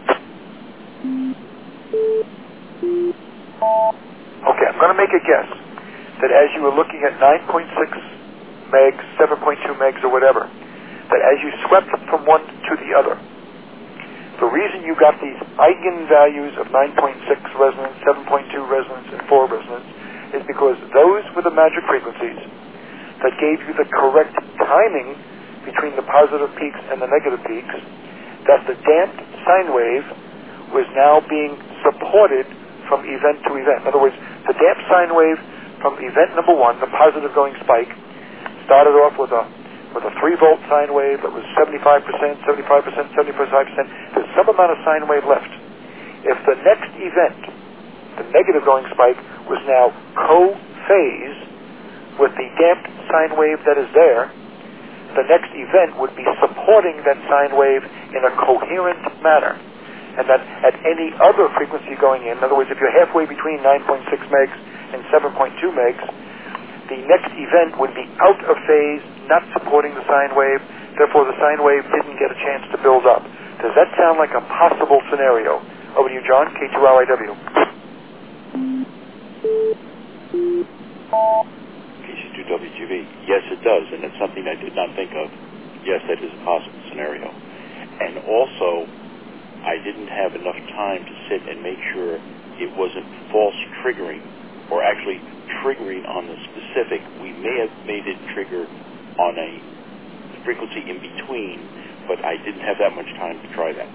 Okay, I'm going to make a guess that as you were looking at 9.6 megs, 7.2 megs, or whatever, that as you swept from one to the other, the reason you got these eigenvalues of 9.6 resonance, 7.2 resonance, and 4 resonance is because those were the magic frequencies that gave you the correct timing between the positive peaks and the negative peaks, that the damped sine wave was now being supported from event to event. In other words, the damped sine wave from event number 1, the positive going spike, started off with a 3-volt sine wave that was 75%, 75%, 75%. There's some amount of sine wave left. If the next event, the negative going spike, was now co-phase with the damped sine wave that is there, the next event would be supporting that sine wave in a coherent manner. And that at any other frequency going in other words, if you're halfway between 9.6 megs and 7.2 megs, the next event would be out of phase, not supporting the sine wave, therefore the sine wave didn't get a chance to build up. Does that sound like a possible scenario? Over to you, John, K2LIW. KC2WGB. Yes, it does, and it's something I did not think of. Yes, that is a possible scenario. And also, I didn't have enough time to sit and make sure it wasn't false triggering, or actually triggering on the specific. We may have made it trigger on a frequency in between, but I didn't have that much time to try that.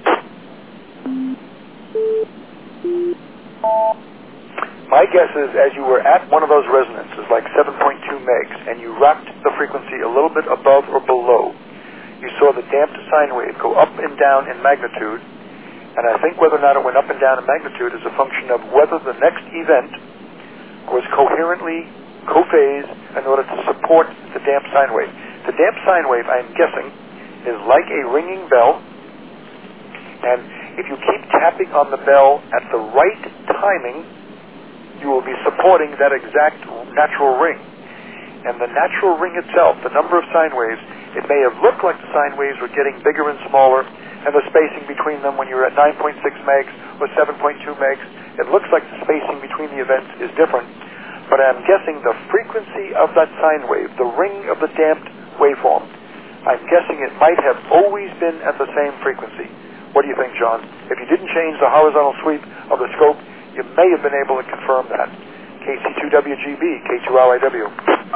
My guess is as you were at one of those resonances, like 7.2 megs, and you rocked the frequency a little bit above or below, you saw the damped sine wave go up and down in magnitude, and I think whether or not it went up and down in magnitude is a function of whether the next event was coherently co-phase in order to support the damped sine wave. The damped sine wave, I'm guessing, is like a ringing bell, and if you keep tapping on the bell at the right timing, you will be supporting that exact natural ring. And the natural ring itself, the number of sine waves, it may have looked like the sine waves were getting bigger and smaller, and the spacing between them when you're at 9.6 megs or 7.2 megs, it looks like the spacing between the events is different. But I'm guessing the frequency of that sine wave, the ring of the damped waveform, I'm guessing it might have always been at the same frequency. What do you think, John? If you didn't change the horizontal sweep of the scope, you may have been able to confirm that. KC2WGB, K2LIW.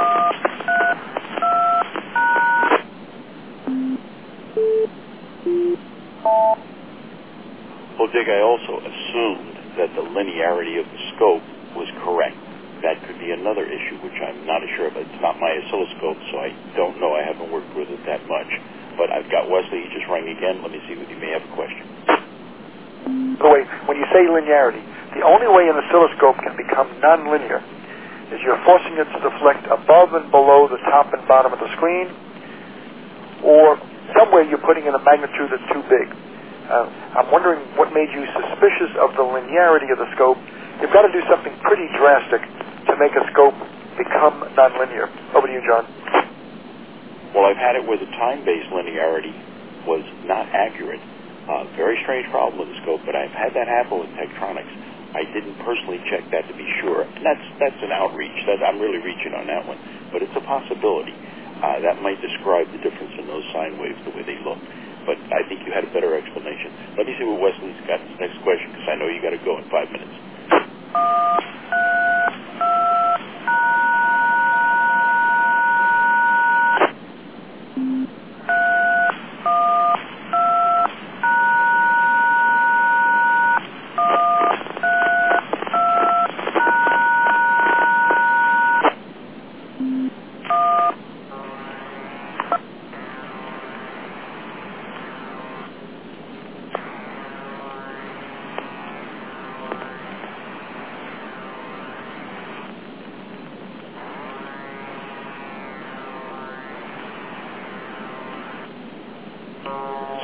Well, Dick, I also assumed that the linearity of the scope was correct. That could be another issue, which I'm not sure of. It's not my oscilloscope, so I don't know. I haven't worked with it that much. But I've got Wesley. He just rang again. Let me see if he may have a question. By the way, when you say linearity, the only way an oscilloscope can become nonlinear is you're forcing it to deflect above and below the top and bottom of the screen, or somewhere you're putting in a magnitude that's too big. I'm wondering what made you suspicious of the linearity of the scope. You've got to do something pretty drastic to make a scope become nonlinear. Over to you, John. Well, I've had it where the time-based linearity was not accurate. Very strange problem with the scope, but I've had that happen with Tektronix. I didn't personally check that to be sure. And that's an outreach. I'm really reaching on that one. But it's a possibility. That might describe the difference in those sine waves, the way they look. But I think you had a better explanation. Let me see what Wesley's got his next question, because I know you got to go in 5 minutes.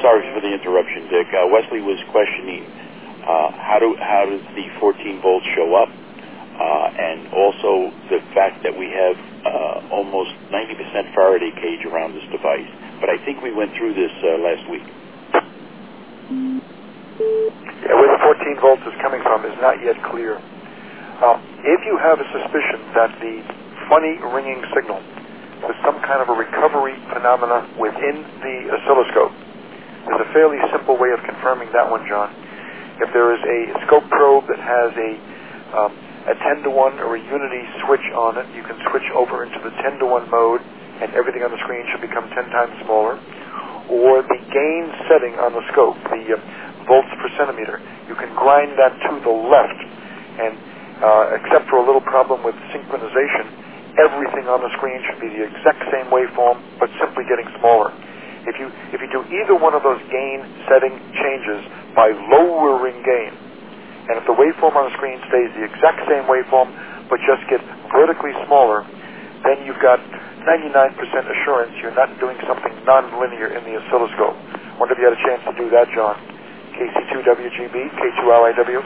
sorry for the interruption, Dick. Wesley was questioning how does the 14 volts show up, and also the fact that we have almost 90% Faraday cage around this device. But I think we went through this last week. Yeah, where the 14 volts is coming from is not yet clear. If you have a suspicion that the funny ringing signal was some kind of a recovery phenomena within the oscilloscope, there's a fairly simple way of confirming that one, John. If there is a scope probe that has a 10-to-1 or a unity switch on it, you can switch over into the 10-to-1 mode and everything on the screen should become 10 times smaller. Or the gain setting on the scope, the volts per centimeter, you can grind that to the left, and except for a little problem with synchronization, everything on the screen should be the exact same waveform, but simply getting smaller. If you do either one of those gain setting changes by lowering gain, and if the waveform on the screen stays the exact same waveform, but just get vertically smaller, then you've got 99% assurance you're not doing something non-linear in the oscilloscope. I wonder if you had a chance to do that, John. KC2WGB, K2LIW.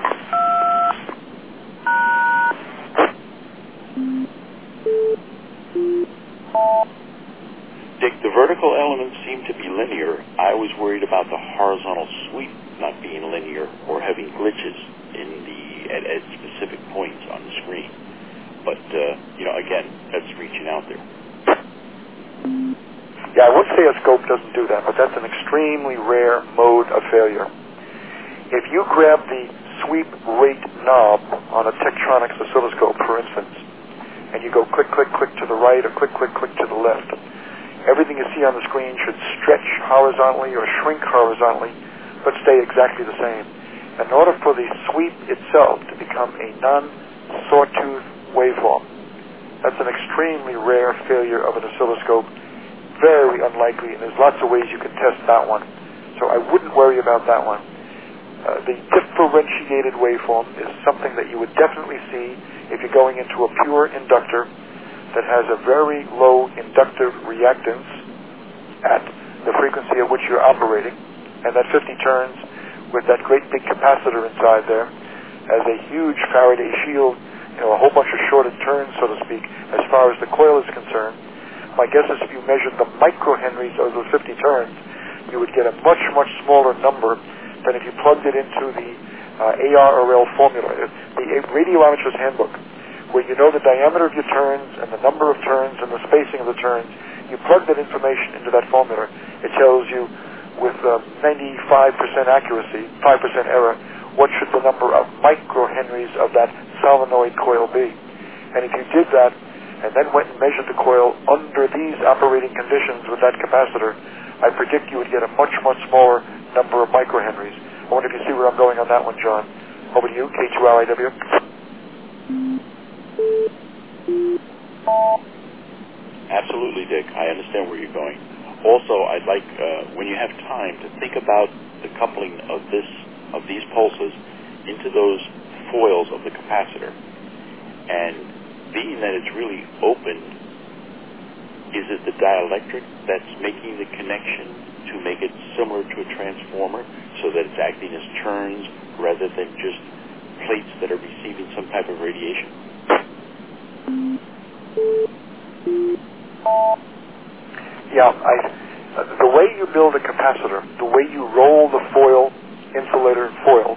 Dick, the vertical elements seem to be linear. I was worried about the horizontal sweep not being linear or having glitches at specific points on the screen. But, again, that's reaching out there. Yeah, I would say a scope doesn't do that, but that's an extremely rare mode of failure. If you grab the sweep rate knob on a Tektronix oscilloscope, for instance, and you go click, click, click to the right or click, click, click to the left, everything you see on the screen should stretch horizontally or shrink horizontally, but stay exactly the same. In order for the sweep itself to become a non-sawtooth waveform, that's an extremely rare failure of an oscilloscope, very unlikely, and there's lots of ways you can test that one. So I wouldn't worry about that one. The differentiated waveform is something that you would definitely see if you're going into a pure inductor that has a very low inductive reactance at the frequency at which you're operating, and that 50 turns with that great big capacitor inside there as a huge Faraday shield, a whole bunch of shorted turns, so to speak, as far as the coil is concerned. My guess is if you measured the microhenries of those 50 turns, you would get a much, much smaller number than if you plugged it into the ARRL formula, the radioamateur's handbook, where you know the diameter of your turns and the number of turns and the spacing of the turns. You plug that information into that formula. It tells you with 95% accuracy, 5% error, what should the number of microhenries of that solenoid coil be. And if you did that, and then went and measured the coil under these operating conditions with that capacitor, I predict you would get a much, much smaller number of microhenries. I wonder if you see where I'm going on that one, John. Over to you, K2LIW. Absolutely, Dick. I understand where you're going. Also, I'd like, when you have time, to think about the coupling of these pulses into those foils of the capacitor. And being that it's really open, is it the dielectric that's making the connection to make it similar to a transformer so that it's acting as turns rather than just plates that are receiving some type of radiation? Yeah, the way you build a capacitor, the way you roll the insulator,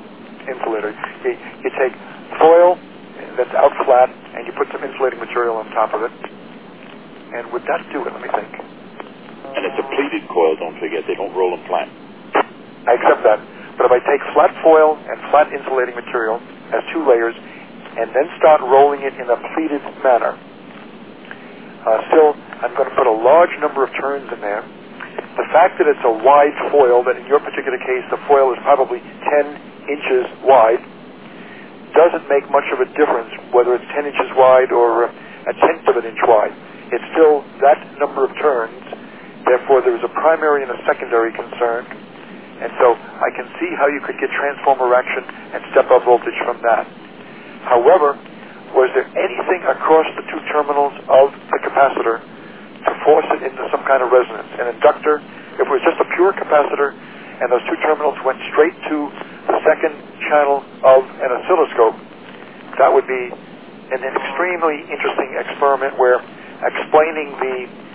you take foil that's out flat and you put some insulating material on top of it. And would that do it? Let me think. And it's a pleated coil, don't forget. They don't roll them flat. I accept that. But if I take flat foil and flat insulating material as two layers and then start rolling it in a pleated manner, still, I'm going to put a large number of turns in there. The fact that it's a wide foil, that in your particular case the foil is probably 10 inches wide, doesn't make much of a difference whether it's 10 inches wide or a tenth of an inch wide. It's still that number of turns. Therefore, there is a primary and a secondary concern. And so I can see how you could get transformer action and step-up voltage from that. However, was there anything across the two terminals of the capacitor to force it into some kind of resonance? An inductor If it was just a pure capacitor and those two terminals went straight to the second channel of an oscilloscope, that would be an extremely interesting experiment where explaining the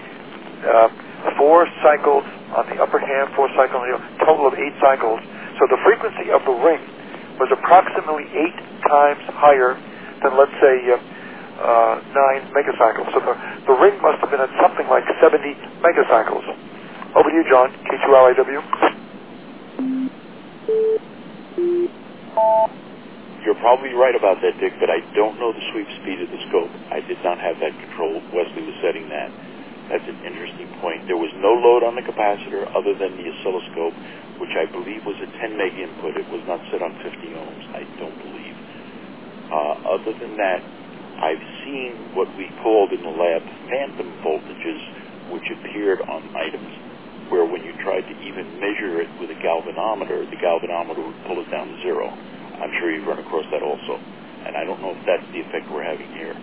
4 cycles on the upper hand, 4 cycles on the total of 8 cycles. So the frequency of the ring was approximately 8 times higher than, let's say, 9 megacycles. So the ring must have been at something like 70 megacycles. Over to you, John, K2LIW. You're probably right about that, Dick, but I don't know the sweep speed of the scope. I did not have that control. Wesley was setting that. That's an interesting point. There was no load on the capacitor other than the oscilloscope, which I believe was a 10 meg input. It was not set on 50 ohms, I don't believe. Other than that, I've seen what we called in the lab phantom voltages, which appeared on items where when you tried to even measure it with a galvanometer, the galvanometer would pull it down to 0. I'm sure you've run across that also. And I don't know if that's the effect we're having here.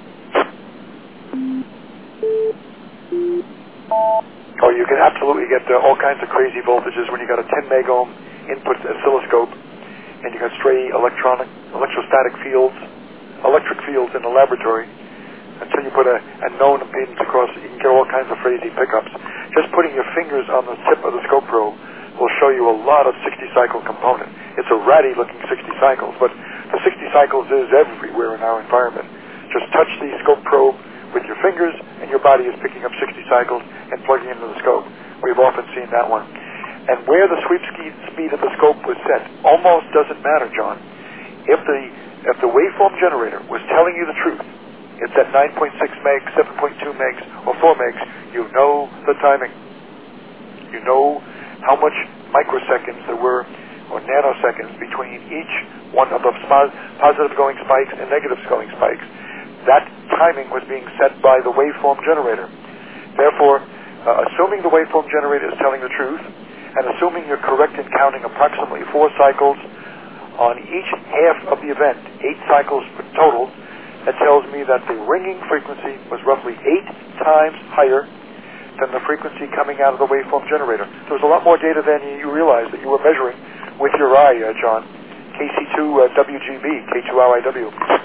Oh, you can absolutely get all kinds of crazy voltages when you got a 10 meg ohm input oscilloscope and you got stray electrostatic fields, electric fields in the laboratory. Until you put a known impedance across it, you can get all kinds of crazy pickups. Just putting your fingers on the tip of the scope probe will show you a lot of 60-cycle component. It's a ratty-looking 60 cycles, but the 60 cycles is everywhere in our environment. Just touch the scope probe with your fingers, and your body is picking up 60 cycles and plugging into the scope. We've often seen that one. And where the sweep speed of the scope was set almost doesn't matter, John. If the waveform generator was telling you the truth, it's at 9.6 megs, 7.2 megs, or 4 megs, you know the timing. You know how much microseconds there were, or nanoseconds, between each one of the positive going spikes and negative going spikes. That timing was being set by the waveform generator. Therefore, assuming the waveform generator is telling the truth, and assuming you're correct in counting approximately 4 cycles on each half of the event, 8 cycles total, that tells me that the ringing frequency was roughly 8 times higher than the frequency coming out of the waveform generator. There was a lot more data than you realized that you were measuring with your eye, John. KC2WGB, K2LIW.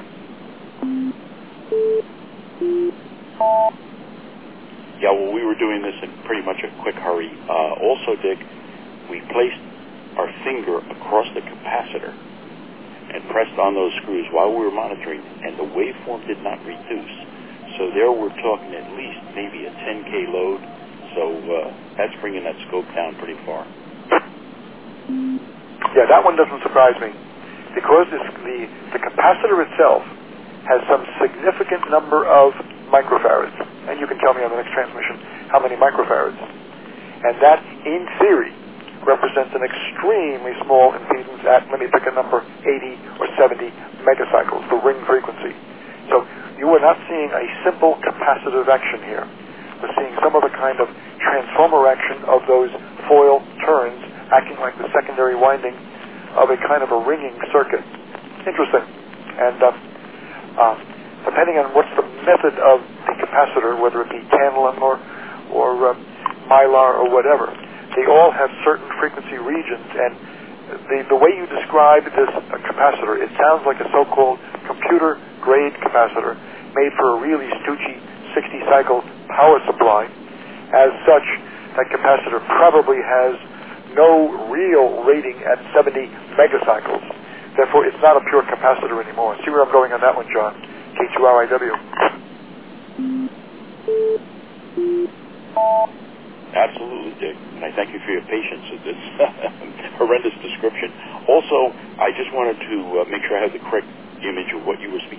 Yeah, well, we were doing this in pretty much a quick hurry. Also, Dick, we placed our finger across the capacitor and pressed on those screws while we were monitoring, and the waveform did not reduce. So there we're talking at least maybe a 10K load. So that's bringing that scope down pretty far. Yeah, that one doesn't surprise me, because the capacitor itself has some significant number of microfarads, and you can tell me on the next transmission how many microfarads. And that, in theory, represents an extremely small impedance at, let me pick a number, 80 or 70 megacycles, the ring frequency. So you are not seeing a simple capacitive action here. We're seeing some of the kind of transformer action of those foil turns acting like the secondary winding of a kind of a ringing circuit. Interesting. And depending on what's the method of the capacitor, whether it be tantalum or mylar or whatever, they all have certain frequency regions, and the way you describe this capacitor, it sounds like a so-called computer-grade capacitor made for a really stoochy 60-cycle power supply. As such, that capacitor probably has no real rating at 70 megacycles. Therefore, it's not a pure capacitor anymore. See where I'm going on that one, John? K2LIW. Absolutely, Dick. And I thank you for your patience with this horrendous description. Also, I just wanted to make sure I have the correct image of what you were speaking